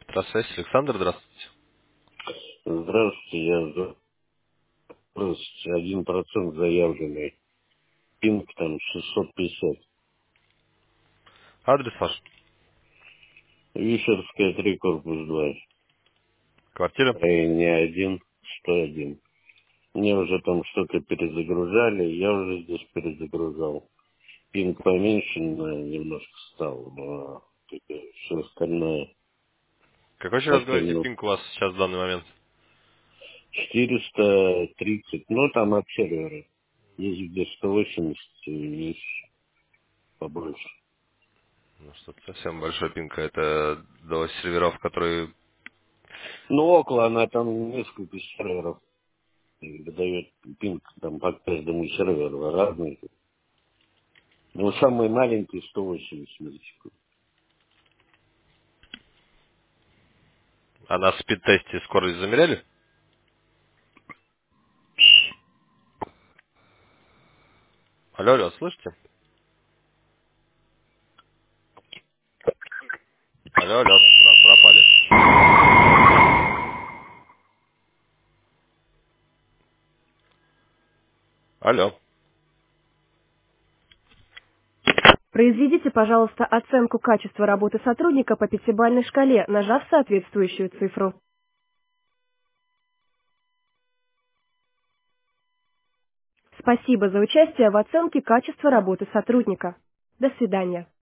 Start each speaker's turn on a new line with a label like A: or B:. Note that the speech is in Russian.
A: Здравствуйте, Александр, здравствуйте.
B: Здравствуйте, я запрос 1% заявленный. Пинг там 650.
A: Адрес ваш?
B: Вишерская 3, корпус 2.
A: Квартира?
B: Районе 1, 101. Мне уже там что-то перезагружали, я уже здесь перезагружал. Пинг поменьше немножко стал, но все остальное
A: Какой еще раз
B: как-то
A: говорите пинг у вас сейчас в данный момент?
B: 430, ну там от сервера. Есть где 180, есть побольше.
A: Ну, что-то совсем большой пинг. Это до серверов, которые...
B: Ну, около она там несколько серверов и выдает пинг там по каждому серверу разный. Ну, самый маленький 180 миллисекунд.
A: А на спид-тесте скорость замеряли? Алло, алло, слышите? Алло, алло, пропали. Алло.
C: Произведите, пожалуйста, оценку качества работы сотрудника по пятибалльной шкале, нажав соответствующую цифру. Спасибо за участие в оценке качества работы сотрудника. До свидания.